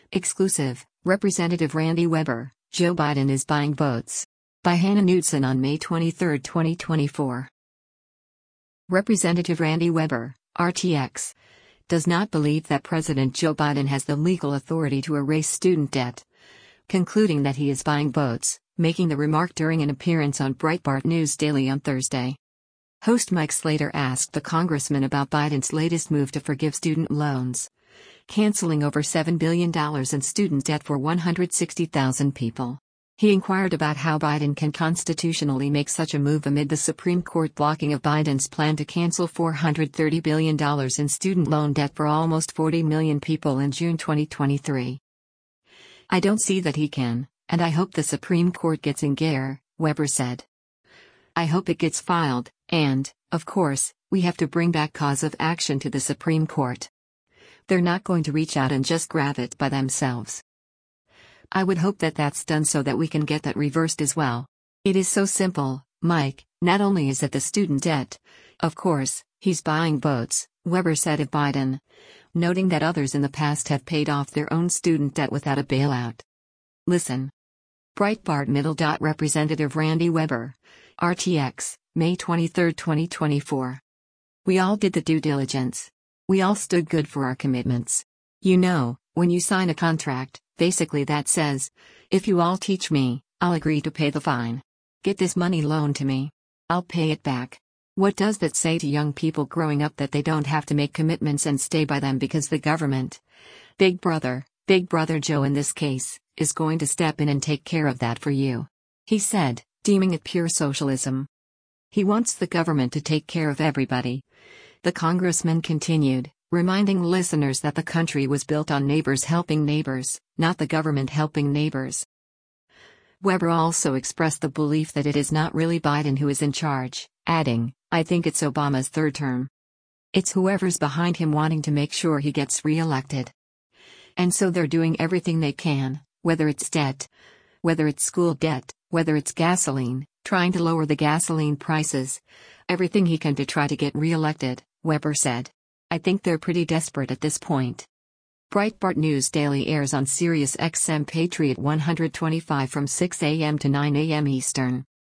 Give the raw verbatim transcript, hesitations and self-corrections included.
Exclusive, Representative Randy Weber, Joe Biden is buying votes. By Hannah Knudsen on May twenty-third, twenty twenty-four. Representative Randy Weber, R T X, does not believe that President Joe Biden has the legal authority to erase student debt, concluding that he is buying votes, making the remark during an appearance on Breitbart News Daily on Thursday. Host Mike Slater asked the congressman about Biden's latest move to forgive student loans, canceling over seven billion dollars in student debt for one hundred sixty thousand people. He inquired about how Biden can constitutionally make such a move amid the Supreme Court blocking of Biden's plan to cancel four hundred thirty billion dollars in student loan debt for almost forty million people in June twenty twenty-three. "I don't see that he can, and I hope the Supreme Court gets in gear," Weber said. "I hope it gets filed, and, of course, we have to bring back cause of action to the Supreme Court. They're not going to reach out and just grab it by themselves. I would hope that that's done so that we can get that reversed as well. It is so simple, Mike. Not only is it the student debt, of course, he's buying votes," Weber said of Biden, noting that others in the past have paid off their own student debt without a bailout. Listen. Breitbart Middle. Representative Randy Weber, R T X, May twenty-third, twenty twenty-four. "We all did the due diligence. We all stood good for our commitments. You know, when you sign a contract, basically that says, if you all teach me, I'll agree to pay the fine. Get this money loaned to me. I'll pay it back. What does that say to young people growing up that they don't have to make commitments and stay by them because the government, Big Brother, Big Brother Joe in this case, is going to step in and take care of that for you?" he said, deeming it pure socialism. He wants the government to take care of everybody. The congressman continued, reminding listeners that the country was built on neighbors helping neighbors, not the government helping neighbors. Weber also expressed the belief that it is not really Biden who is in charge, adding, "I think it's Obama's third term. It's whoever's behind him wanting to make sure he gets re-elected. And so they're doing everything they can, whether it's debt, whether it's school debt, whether it's gasoline, trying to lower the gasoline prices, everything he can to try to get re-elected," Weber said. "I think they're pretty desperate at this point." Breitbart News Daily airs on Sirius X M Patriot one twenty-five from six a m to nine a m Eastern.